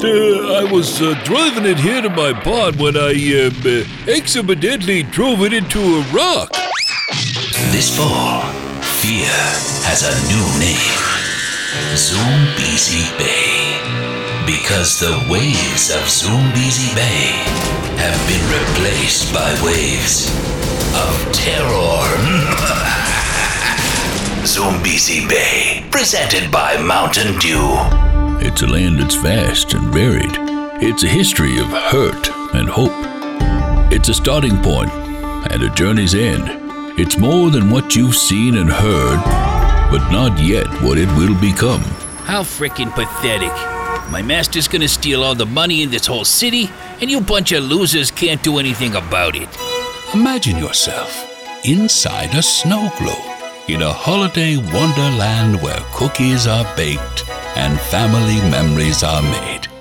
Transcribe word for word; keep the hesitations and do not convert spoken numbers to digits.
uh, I was uh, driving it here to my pond when I uh, uh, accidentally drove it into a rock. This fall, fear has a new name. Zoombezi Bay. Because the waves of Zoombezi Bay have been replaced by waves of terror. Zoombezi Bay, presented by Mountain Dew. It's a land that's vast and varied. It's a history of hurt and hope. It's a starting point and a journey's end. It's more than what you've seen and heard, but not yet what it will become. How frickin' pathetic. My master's gonna steal all the money in this whole city, and you bunch of losers can't do anything about it. Imagine yourself inside a snow globe in a holiday wonderland where cookies are baked and family memories are made.